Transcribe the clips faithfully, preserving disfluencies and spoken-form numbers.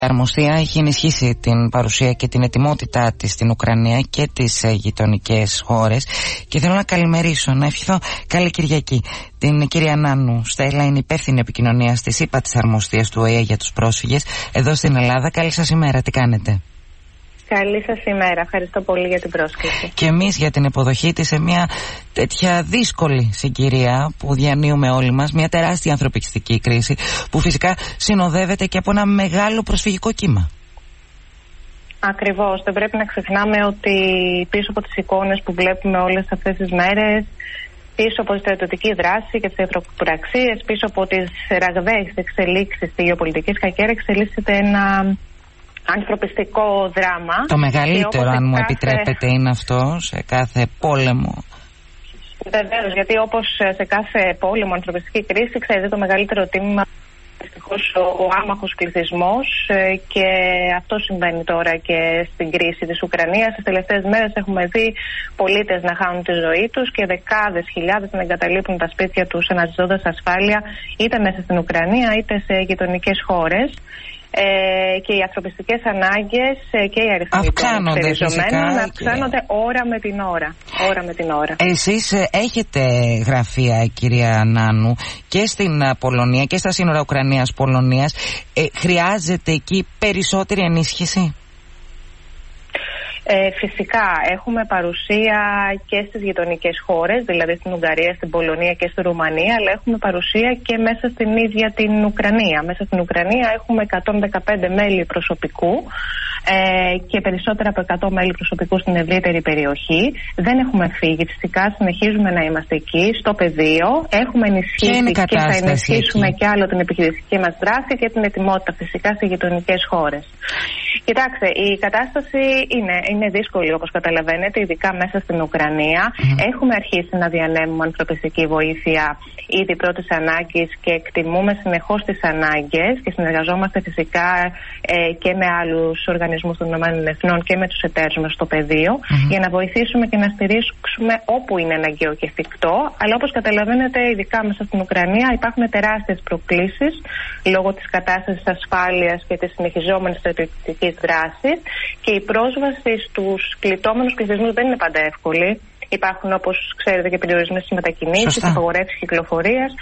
Αρμοστία έχει ενισχύσει την παρουσία και την ετοιμότητά της στην Ουκρανία και τις γειτονικές χώρες και θέλω να καλημερίσω, να ευχηθώ καλή Κυριακή την κυρία Νάνου Στέλλα, είναι υπεύθυνη επικοινωνίας της ΥΠΑ της Αρμοστίας του ΟΗΕ για τους πρόσφυγες εδώ στην Ελλάδα. Καλή σας ημέρα, τι κάνετε? Καλή σας ημέρα, ευχαριστώ πολύ για την πρόσκληση. Και εμείς για την υποδοχή της σε μια τέτοια δύσκολη συγκυρία που διανύουμε όλοι μας, μια τεράστια ανθρωπιστική κρίση που φυσικά συνοδεύεται και από ένα μεγάλο προσφυγικό κύμα. Ακριβώς, δεν πρέπει να ξεχνάμε ότι πίσω από τις εικόνες που βλέπουμε όλες αυτές τις μέρες, πίσω από τη στρατιωτική δράση και τις εχθροπραξίες, πίσω από τις ραγδαίες εξελίξεις στη γεωπολιτική σκακέρα, εξελίσσεται ένα ανθρωπιστικό δράμα. Το μεγαλύτερο, αν μου κάθε... επιτρέπετε, είναι αυτό σε κάθε πόλεμο. Βεβαίως, γιατί όπως σε κάθε πόλεμο, ανθρωπιστική κρίση, ξέρετε, το μεγαλύτερο τίμημα δυστυχώς ο, ο άμαχος πληθυσμός, και αυτό συμβαίνει τώρα και στην κρίση της Ουκρανίας. Τις τελευταίες μέρες έχουμε δει πολίτες να χάνουν τη ζωή τους και δεκάδες χιλιάδες να εγκαταλείπουν τα σπίτια τους αναζητώντας ασφάλεια είτε μέσα στην Ουκρανία είτε σε γειτονικές χώρες. Ε, και οι ανθρωπιστικές ανάγκες και οι αριθμοί των εξελισσομένων αυξάνονται και... ώρα με την ώρα. ώρα με την ώρα. Εσείς έχετε γραφεία, κυρία Νάνου, και στην Πολωνία και στα σύνορα Ουκρανίας-Πολωνίας. Ε, χρειάζεται εκεί περισσότερη ενίσχυση? Ε, φυσικά έχουμε παρουσία και στις γειτονικές χώρες, δηλαδή στην Ουγγαρία, στην Πολωνία και στη Ρουμανία, αλλά έχουμε παρουσία και μέσα στην ίδια την Ουκρανία. Μέσα στην Ουκρανία έχουμε εκατόν δεκαπέντε μέλη προσωπικού ε, και περισσότερα από εκατό μέλη προσωπικού στην ευρύτερη περιοχή. Δεν έχουμε φύγει, φυσικά συνεχίζουμε να είμαστε εκεί στο πεδίο. Έχουμε ενισχύσει και, και θα ενισχύσουμε εκεί και άλλο την επιχειρησική μας δράση και την ετοιμότητα φυσικά σε γειτονικές χώρες. Κοιτάξτε, η κατάσταση είναι, είναι δύσκολη όπως καταλαβαίνετε, ειδικά μέσα στην Ουκρανία. Mm. Έχουμε αρχίσει να διανέμουμε ανθρωπιστική βοήθεια ήδη πρώτης ανάγκης και εκτιμούμε συνεχώς τις ανάγκες και συνεργαζόμαστε φυσικά ε, και με άλλους οργανισμούς των ΗΠΑ και με τους εταίρους μας στο πεδίο mm. για να βοηθήσουμε και να στηρίξουμε όπου είναι αναγκαίο και εφικτό. Αλλά όπως καταλαβαίνετε, ειδικά μέσα στην Ουκρανία υπάρχουν τεράστιες προκλήσεις λόγω της κατάστασης ασφάλειας και της συνεχιζόμενης στρατιωτικής δράσης και η πρόσβαση στους κλειτόμενους πληθυσμούς δεν είναι πάντα εύκολη. Υπάρχουν, όπως ξέρετε, και περιορισμοί στις μετακινήσεις, απαγορεύσεις κυκλοφορίας.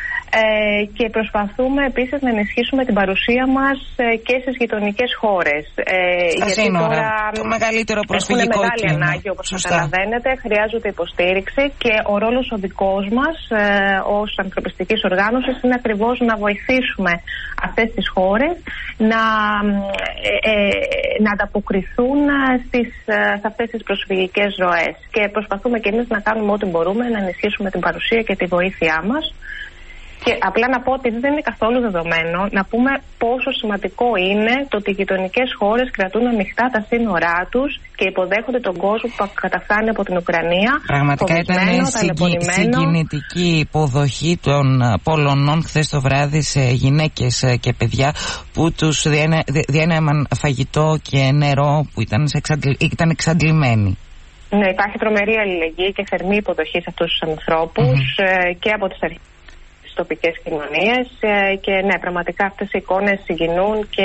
Ε, και προσπαθούμε επίσης να ενισχύσουμε την παρουσία μας ε, και στις γειτονικές χώρες. Ε, Στα γιατί σύνορα, τώρα το μεγαλύτερο προσφυγικό έχουν μεγάλη κύμα. Ανάγκη, όπως καταλαβαίνετε, χρειάζονται υποστήριξη και ο ρόλος ο δικός μας ε, ως ανθρωπιστικής οργάνωσης είναι ακριβώς να βοηθήσουμε αυτές τις χώρες να, ε, ε, να ανταποκριθούν στις, σε αυτές τις προσφυγικές ροές. Και προσπαθούμε και εμείς να κάνουμε ό,τι μπορούμε να ενισχύσουμε την παρουσία και τη βοήθειά μας. Και απλά να πω ότι δεν είναι καθόλου δεδομένο να πούμε πόσο σημαντικό είναι το ότι οι γειτονικές χώρες κρατούν ανοιχτά τα σύνορά τους και υποδέχονται τον κόσμο που καταφθάνει από την Ουκρανία. Πραγματικά ήταν συγκινητική υποδοχή των Πολωνών χθες το βράδυ σε γυναίκες και παιδιά που τους διένεμαν φαγητό και νερό που ήταν, εξαντλη... ήταν εξαντλημένοι. Ναι, υπάρχει τρομερή αλληλεγγύη και θερμή υποδοχή σε αυτούς τους ανθρώπους mm-hmm. και από τις αρχές τοπικές κοινωνίες και ναι, πραγματικά αυτές οι εικόνες συγκινούν και,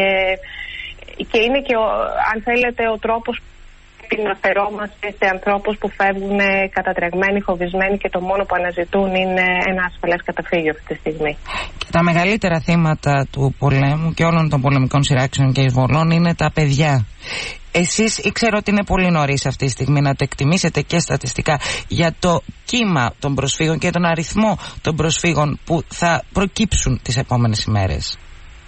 και είναι και ο, αν θέλετε ο τρόπος που αναφερόμαστε σε ανθρώπους που φεύγουν κατατρεγμένοι, φοβισμένοι και το μόνο που αναζητούν είναι ένα ασφαλές καταφύγιο αυτή τη στιγμή. Και τα μεγαλύτερα θύματα του πολέμου και όλων των πολεμικών σειράξεων και εισβολών είναι τα παιδιά. Εσείς ήξερα ότι είναι πολύ νωρίς αυτή τη στιγμή να το εκτιμήσετε και στατιστικά για το κύμα των προσφύγων και τον αριθμό των προσφύγων που θα προκύψουν τις επόμενες ημέρες.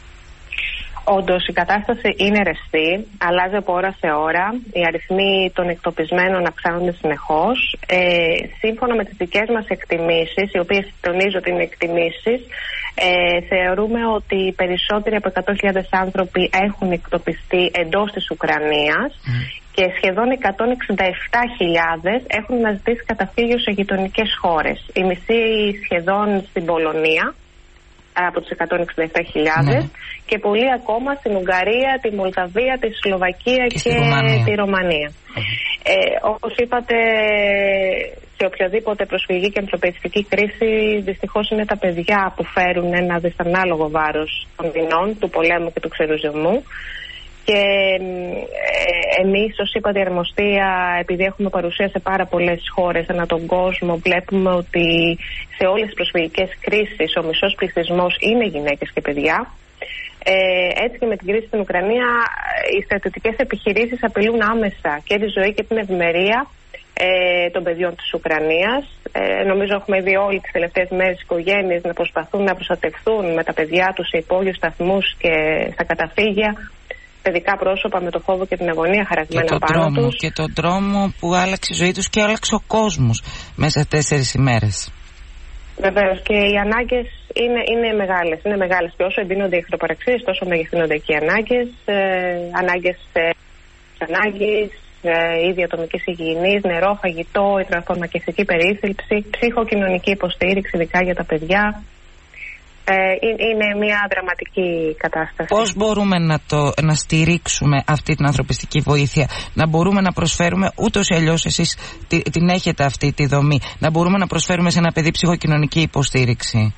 Όντως η κατάσταση είναι ρευστή, αλλάζει από ώρα σε ώρα, οι αριθμοί των εκτοπισμένων αυξάνονται συνεχώς. Ε, σύμφωνα με τις δικές μας εκτιμήσεις, οι οποίες τονίζω ότι είναι εκτιμήσεις, ε, θεωρούμε ότι περισσότεροι από εκατό χιλιάδες άνθρωποι έχουν εκτοπιστεί εντός της Ουκρανίας mm. και σχεδόν εκατόν εξήντα επτά χιλιάδες έχουν αναζητήσει καταφύγιο σε γειτονικές χώρες. Η μισή σχεδόν στην Πολωνία, από τους εκατόν εξήντα επτά χιλιάδες ναι. και πολλοί ακόμα στην Ουγγαρία, τη Μολδαβία, τη Σλοβακία και, και τη Ρωμανία. Mm. Ε, όπως είπατε σε οποιαδήποτε προσφυγική και ανθρωπιστική κρίση, δυστυχώς είναι τα παιδιά που φέρουν ένα δυσανάλογο βάρος των δεινών, του πολέμου και του ξεριζωμού. Και ε, εμείς ως ΥΠΑΤΗ Αρμοστία, επειδή έχουμε παρουσία σε πάρα πολλές χώρες ανά τον κόσμο, βλέπουμε ότι σε όλες τις προσφυγικές κρίσεις ο μισός πληθυσμός είναι γυναίκες και παιδιά. Ε, έτσι και με την κρίση στην Ουκρανία, οι στρατιωτικές επιχειρήσεις απειλούν άμεσα και τη ζωή και την ευημερία ε, των παιδιών της Ουκρανίας. Ε, νομίζω έχουμε δει όλοι τις τελευταίες μέρες οικογένειες να προσπαθούν να προστατευτούν με τα παιδιά τους σε υπόγειους σταθμούς και στα καταφύγια. Παιδικά πρόσωπα με το φόβο και την αγωνία χαραγμένα πάνω δρόμο, τους. Και τον δρόμο που άλλαξε η ζωή τους και άλλαξε ο κόσμος μέσα σε τέσσερις ημέρες. Βεβαίως, και οι ανάγκες είναι, είναι μεγάλες. Είναι μεγάλες και όσο εντείνονται οι εχθροπαραξίες, τόσο μεγεθύνονται και οι ανάγκες. Ε, ανάγκες ε, ανάγκης, ε, είδη ατομικής υγιεινής, νερό, φαγητό, υδροφαρμακευτική περίθαλψη, ψυχοκοινωνική υποστήριξη, ειδικά για τα παιδιά. Είναι μια δραματική κατάσταση. Πώς μπορούμε να, το, να στηρίξουμε αυτή την ανθρωπιστική βοήθεια, να μπορούμε να προσφέρουμε, ούτως ή αλλιώς εσείς την έχετε αυτή τη δομή, να μπορούμε να προσφέρουμε σε ένα παιδί ψυχοκοινωνική υποστήριξη?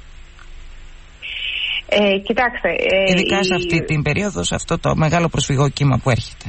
Ε, κοιτάξτε. Ε, Ειδικά η... σε αυτή την περίοδο, σε αυτό το μεγάλο προσφυγικό κύμα που έρχεται.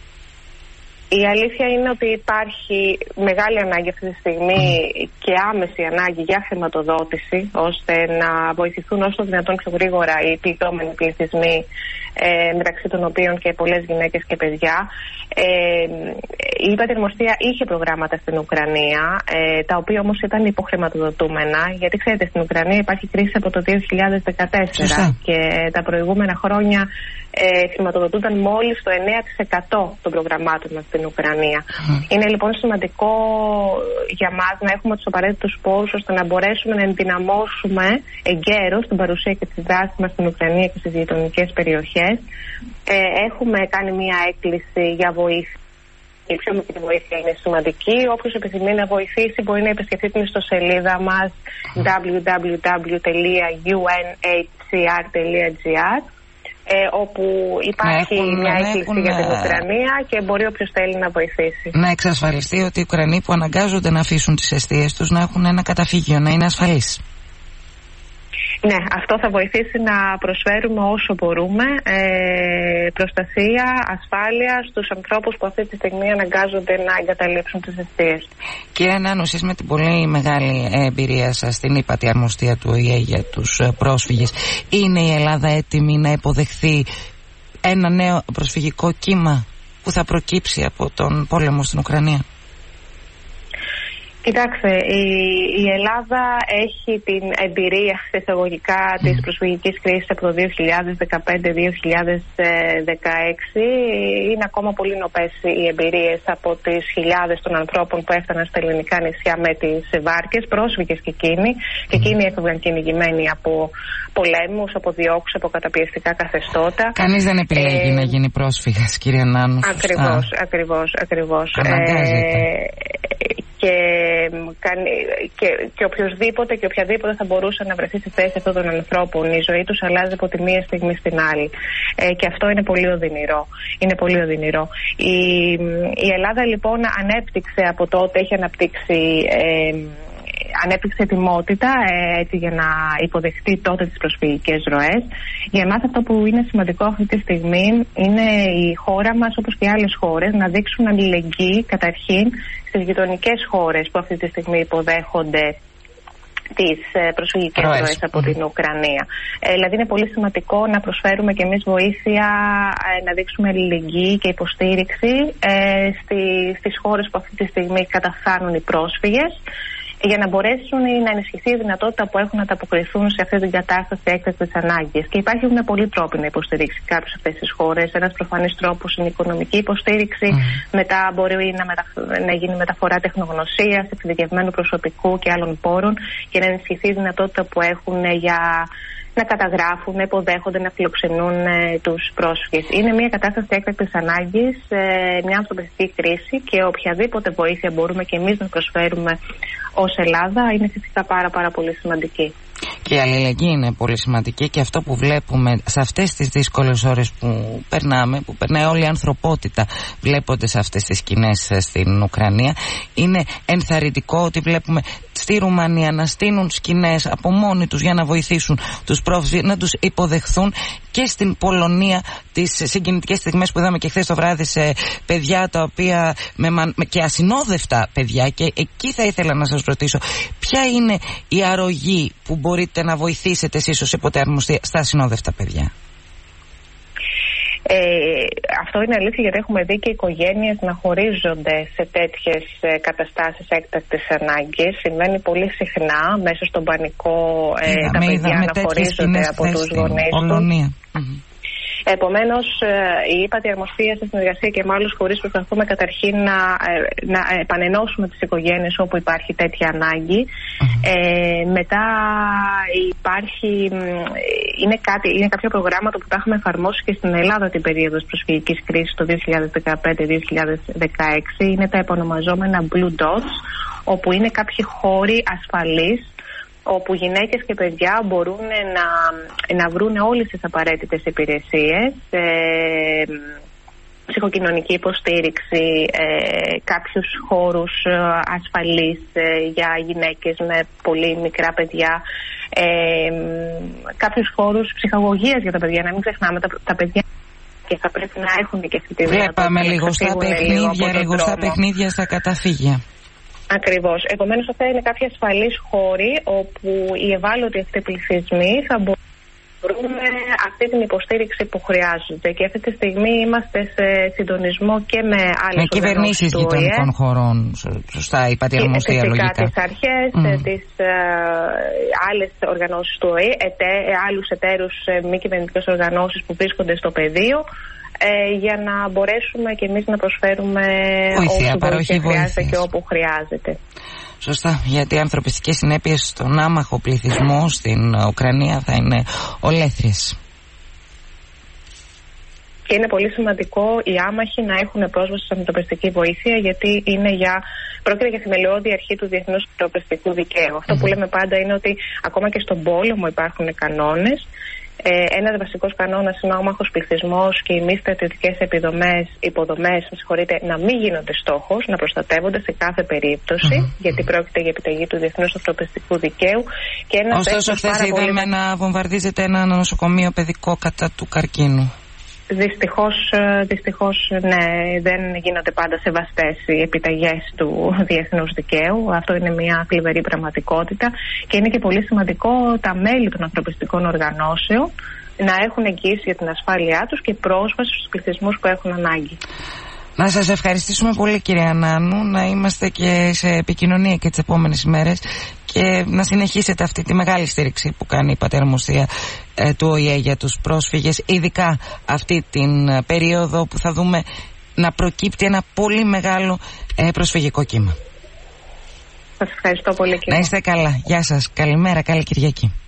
Η αλήθεια είναι ότι υπάρχει μεγάλη ανάγκη αυτή τη στιγμή mm. και άμεση ανάγκη για χρηματοδότηση, ώστε να βοηθηθούν όσο δυνατόν πιο γρήγορα οι πληττόμενοι πληθυσμοί, ε, μεταξύ των οποίων και πολλές γυναίκες και παιδιά. Ε, η ΥΠΑΤΗ Αρμοστία είχε προγράμματα στην Ουκρανία, ε, τα οποία όμως ήταν υποχρηματοδοτούμενα, γιατί ξέρετε, στην Ουκρανία υπάρχει κρίση από το δύο χιλιάδες δεκατέσσερα. Σωστά. Και τα προηγούμενα χρόνια ε, χρηματοδοτούνταν μόλις το εννέα τοις εκατό των προγραμμάτων μας στην Ουκρανία. Mm. Είναι λοιπόν σημαντικό για μας να έχουμε τους απαραίτητους πόρους ώστε να μπορέσουμε να ενδυναμώσουμε εγκαίρως την παρουσία και τη δράση μας στην Ουκρανία και στις γειτονικές περιοχές. Ε, έχουμε κάνει μια έκκληση για βοήθεια. Η πιο μικρή βοήθεια είναι σημαντική. Όποιος επιθυμεί να βοηθήσει μπορεί να επισκεφτεί την ιστοσελίδα μας double-u double-u double-u τελεία γιου εν έιτς σι αρ τελεία τζι αρ, ε, όπου υπάρχει έχουν, μια έκκληση για την Ουκρανία και μπορεί όποιος θέλει να βοηθήσει. Να εξασφαλιστεί ότι οι Ουκρανοί που αναγκάζονται να αφήσουν τις εστίες τους να έχουν ένα καταφύγιο, να είναι ασφαλείς. Ναι, αυτό θα βοηθήσει να προσφέρουμε όσο μπορούμε ε, προστασία, ασφάλεια στους ανθρώπους που αυτή τη στιγμή αναγκάζονται να εγκαταλείψουν τις εστίες. Κύριε Νάνου, εσείς με την πολύ μεγάλη εμπειρία σας στην ΥΠΑΤΗ Αρμοστία του Ο Η Ε για τους πρόσφυγες, είναι η Ελλάδα έτοιμη να υποδεχθεί ένα νέο προσφυγικό κύμα που θα προκύψει από τον πόλεμο στην Ουκρανία? Κοιτάξτε, η, η Ελλάδα έχει την εμπειρία σε εισαγωγικά mm. της προσφυγικής κρίσης από το δύο χιλιάδες δεκαπέντε δύο χιλιάδες δεκαέξι. Είναι ακόμα πολύ νοπές οι εμπειρίες από τις χιλιάδες των ανθρώπων που έφταναν στα ελληνικά νησιά με τις βάρκες, πρόσφυγες και εκείνοι. Mm. Και εκείνοι έφευγαν κυνηγημένοι από πολέμους, από διώξεις, από καταπιεστικά καθεστώτα. Κανείς δεν επιλέγει ε, να γίνει πρόσφυγας, κύριε Νάνου. Ακριβώς, ακριβώς, ακριβώς. Αναγκάζεται. Ε, Και, και, και οποιοδήποτε και οποιαδήποτε θα μπορούσε να βρεθεί στη θέση αυτών των ανθρώπων. Η ζωή τους αλλάζει από τη μία στιγμή στην άλλη. Ε, και αυτό είναι πολύ οδυνηρό. Είναι πολύ οδυνηρό. Η, η Ελλάδα λοιπόν ανέπτυξε από τότε, έχει αναπτύξει... Ε, ανέπτυξε ετοιμότητα ε, έτσι, για να υποδεχτεί τότε τις προσφυγικές ροές. Για εμάς αυτό που είναι σημαντικό αυτή τη στιγμή είναι η χώρα μας, όπως και άλλες χώρες, να δείξουν αλληλεγγύη καταρχήν στις γειτονικές χώρες που αυτή τη στιγμή υποδέχονται τις προσφυγικές ροές από την Ουκρανία. Ε, δηλαδή είναι πολύ σημαντικό να προσφέρουμε και εμείς βοήθεια, ε, να δείξουμε αλληλεγγύη και υποστήριξη ε, στη, στις χώρες που αυτή τη στιγμή καταφθάνουν οι πρόσφυγες, για να μπορέσουν να ενισχυθεί η δυνατότητα που έχουν να ανταποκριθούν σε αυτή την κατάσταση έκτακτης ανάγκης. Και υπάρχουν πολλοί τρόποι να υποστηρίξει κάποιες αυτές τις χώρες. Ένας προφανής τρόπος είναι η οικονομική υποστήριξη. Mm. Μετά μπορεί να, μεταφ... να γίνει μεταφορά τεχνογνωσίας, εξειδικευμένου προσωπικού και άλλων πόρων, και να ενισχυθεί η δυνατότητα που έχουν για να καταγράφουν, να υποδέχονται, να φιλοξενούν ε, τους πρόσφυγες. Είναι μια κατάσταση έκτακτης ανάγκης, ε, μια ανθρωπιστική κρίση, και οποιαδήποτε βοήθεια μπορούμε και εμείς να προσφέρουμε ως Ελλάδα είναι φυσικά πάρα πάρα πολύ σημαντική. Και η αλληλεγγύη είναι πολύ σημαντική, και αυτό που βλέπουμε σε αυτές τις δύσκολες ώρες που περνάμε, που περνάει όλη η ανθρωπότητα βλέποντας αυτές τις σκηνές στην Ουκρανία, είναι ενθαρρυντικό ότι βλέπουμε στη Ρουμανία να στείλουν σκηνές από μόνοι τους για να βοηθήσουν τους πρόσφυγες, να τους υποδεχθούν, και στην Πολωνία τις συγκινητικές στιγμές που είδαμε και χθες το βράδυ σε παιδιά τα οποία με, και ασυνόδευτα παιδιά. Και εκεί θα ήθελα να σας ρωτήσω, ποια είναι η αρρωγή που μπορείτε να βοηθήσετε εσείς ως υποτέρμοστοι στα ασυνόδευτα παιδιά? Ε, αυτό είναι αλήθεια, γιατί έχουμε δει και οικογένειες να χωρίζονται σε τέτοιες ε, καταστάσεις έκτακτης ανάγκης. Συμβαίνει πολύ συχνά μέσα στον πανικό ε, είδαμε, τα παιδιά να χωρίζονται από τους γονείς τους. Επομένως, η ΥΠΑΤΗ Αρμοστία σε συνεργασία και με άλλους φορείς προσπαθούμε καταρχήν να, να επανενώσουμε τις οικογένειες όπου υπάρχει τέτοια ανάγκη. Mm-hmm. Ε, μετά υπάρχει, είναι, κάτι, είναι κάποια προγράμματα που τα έχουμε εφαρμόσει και στην Ελλάδα την περίοδο της προσφυγικής κρίσης το δύο χιλιάδες δεκαπέντε δύο χιλιάδες δεκαέξι. Είναι τα επωνομαζόμενα Blue Dots, όπου είναι κάποιοι χώροι ασφαλείς, όπου γυναίκες και παιδιά μπορούν να, να βρουν όλες τις απαραίτητες υπηρεσίες, ε, ψυχοκοινωνική υποστήριξη, ε, κάποιους χώρους ασφαλείς ε, για γυναίκες με πολύ μικρά παιδιά, ε, κάποιους χώρους ψυχαγωγίας για τα παιδιά. Να μην ξεχνάμε τα, τα παιδιά και θα πρέπει να έχουν και αυτή τη δυνατότητα. Βλέπαμε λιγοστά παιχνίδια, λιγοστά παιχνίδια στα καταφύγια. Ακριβώς. Επομένως, αυτά είναι κάποιοι ασφαλείς χώροι όπου οι ευάλωτοι αυτοί πληθυσμοί θα μπορούν αυτή την υποστήριξη που χρειάζονται. Και αυτή τη στιγμή είμαστε σε συντονισμό και με άλλες με κυβερνήσεις γειτονικών χωρών. Σωστά, είπατε, η αρμοστία λογικά. Φυσικά τις αρχές, mm. τις ε, άλλες οργανώσεις του ΟΗΕ, ετέ, άλλους εταίρους ε, μη κυβερνητικές οργανώσεις που βρίσκονται στο πεδίο, Ε, για να μπορέσουμε και εμείς να προσφέρουμε βοήθεια, παροχή χρειάζεται και όπου χρειάζεται. Σωστά, γιατί οι ανθρωπιστικές συνέπειες στον άμαχο πληθυσμό στην Ουκρανία θα είναι ολέθριες. Και είναι πολύ σημαντικό οι άμαχοι να έχουν πρόσβαση στην ανθρωπιστική βοήθεια, γιατί είναι για, πρόκειται για θεμελιώδη αρχή του διεθνούς ανθρωπιστικού δικαίου. Αυτό mm-hmm. που λέμε πάντα είναι ότι ακόμα και στον πόλεμο υπάρχουν κανόνες. Ε, ένας βασικός κανόνας είναι ο άμαχος πληθυσμός και οι μη στρατιωτικές επιδομές, υποδομές, με συγχωρείτε, να μην γίνονται στόχος, να προστατεύονται σε κάθε περίπτωση, mm-hmm. γιατί πρόκειται για επιταγή του διεθνούς ανθρωπιστικού δικαίου. Και ένας ωστόσο, χθες είδαμε πολύ... να βομβαρδίζεται ένα νοσοκομείο παιδικό κατά του καρκίνου. Δυστυχώς, δυστυχώς, ναι, δεν γίνονται πάντα σεβαστές οι επιταγές του διεθνούς δικαίου. Αυτό είναι μια θλιβερή πραγματικότητα και είναι και πολύ σημαντικό τα μέλη των ανθρωπιστικών οργανώσεων να έχουν εγγύηση για την ασφάλειά τους και πρόσβαση στους πληθυσμούς που έχουν ανάγκη. Να σας ευχαριστήσουμε πολύ, κυρία Νάνου, να είμαστε και σε επικοινωνία και τις επόμενες ημέρες και να συνεχίσετε αυτή τη μεγάλη στήριξη που κάνει η ΥΠΑΤΗ Αρμοστία ε, του ΟΗΕ για τους πρόσφυγες, ειδικά αυτή την ε, περίοδο που θα δούμε να προκύπτει ένα πολύ μεγάλο ε, προσφυγικό κύμα. Σας ευχαριστώ πολύ, κύριε. Να είστε καλά. Γεια σας. Καλημέρα. Καλή Κυριακή.